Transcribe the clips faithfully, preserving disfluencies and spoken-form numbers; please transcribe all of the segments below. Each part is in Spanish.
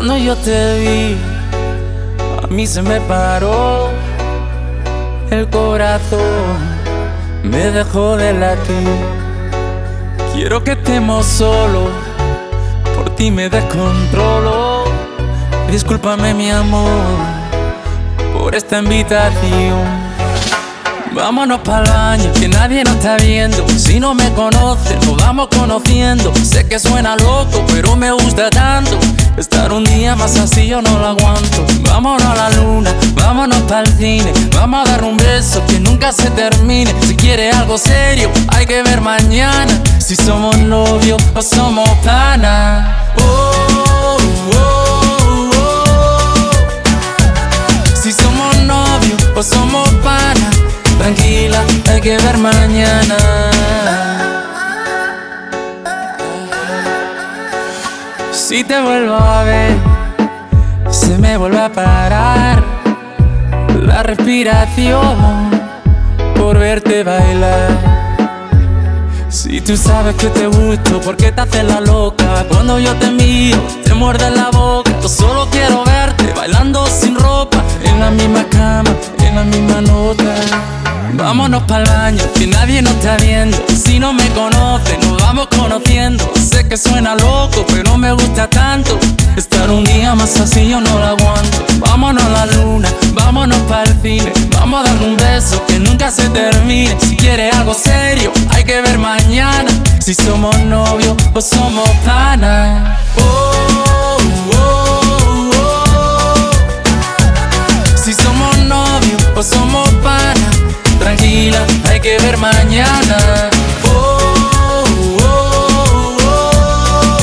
Cuando yo te vi, a mí se me paró el corazón, me dejó de latir. Quiero que estemos solos, por ti me descontrolo. Discúlpame mi amor por esta invitación. Vámonos pa'l baño, que nadie nos está viendo. Si no me conoces, nos vamos conociendo. Sé que suena loco, pero me gusta tanto. Estar un día más así yo no lo aguanto. Vámonos a la luna, vámonos pa'l cine. Vamos a dar un beso que nunca se termine. Si quieres algo serio, hay que ver mañana si somos novios o somos panas. Oh, oh, oh, oh. Si somos novios o somos panas. Tranquila, hay que ver mañana. Si te vuelvo a ver, se me vuelve a parar la respiración por verte bailar. Si tú sabes que te gusto, ¿por qué te haces la loca? Cuando yo te miro, te muerde la boca. Yo solo quiero verte bailando sin ropa, en la misma cama, en la misma nota. Vámonos pa'l baño, que nadie nos está viendo. Si no me conoces, nos vamos conociendo. Sé que suena loco, pero me gusta tanto. Estar un día más así yo no lo aguanto. Vámonos a la luna, vámonos pa'l cine. Vamos a dar un beso que nunca se termine. Si quieres algo serio, hay que ver mañana si somos novios o somos panas. Oh, oh, oh, oh. Si somos novios o somos panas. Tranquila, hay que ver mañana. Oh, oh, oh, oh.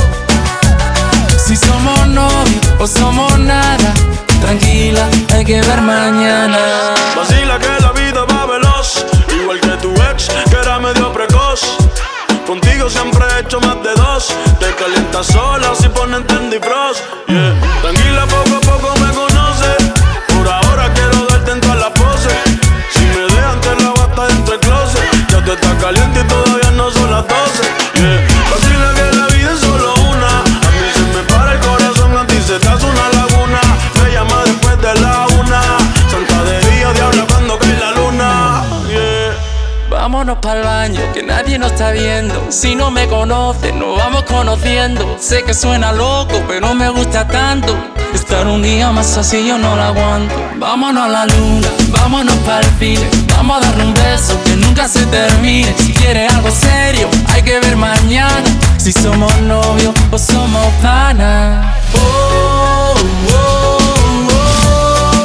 Si somos novios o somos nada. Tranquila, hay que ver mañana. Vacila que la vida va veloz, igual que tu ex, que era medio precoz. Contigo siempre he hecho más de dos. Te calientas sola si ponen Trendy Frost, yeah. Tranquila, poco a poco me conoces. Por ahora quiero darte en todas las poses. Si me dejan te la bata dentro del closet. Ya tú estás caliente y todavía no son las doce, yeah. Vacila que la vida es solo una. A mí se me para el corazón, a ti se te hace una laguna. Me llama después de la una. Santa de día, diabla cuando cae la luna, yeah. Vámonos pa'l baño, que nadie nos está viendo. Si no me conoces, nos vamos conociendo. Sé que suena loco, pero me gusta tanto. Estar un día más así yo no lo aguanto. Vámonos a la luna, vámonos pa'l cine. Vamos a darle un beso que nunca se termine. Si quieres algo serio, hay que ver mañana si somos novios o somos panas. Oh, oh, oh.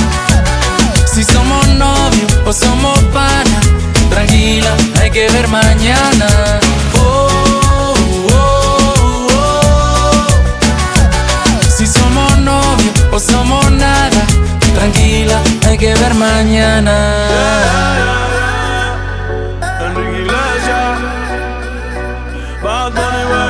Si somos novios o somos panas. Tranquila, hay que ver mañana. Oh, oh, oh. Si somos novios o somos nada. Tranquila, hay que ver mañana. Yeah, yeah, yeah. Enrique Iglesias, Bad Bunny.